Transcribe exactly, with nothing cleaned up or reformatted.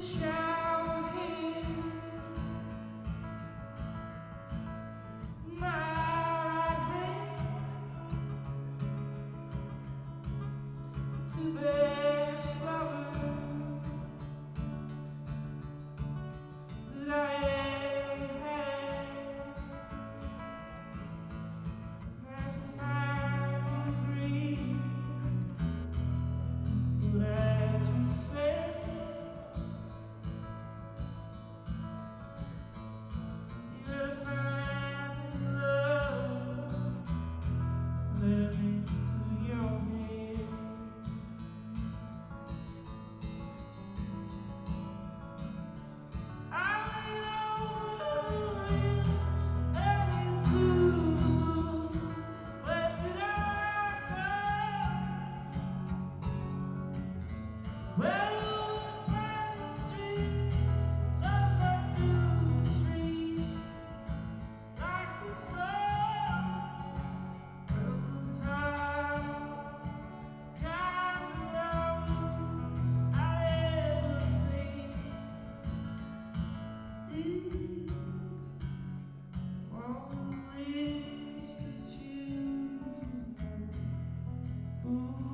shower here. My right hand to best lover that I ever had. Never finally breathe what I just said. You better find love, let it into your head. I went over it, early to the moon. Where did I go? Well, private street flows up through the trees like the soul of the highest kind of love I ever seen. One wish to choose. Ooh.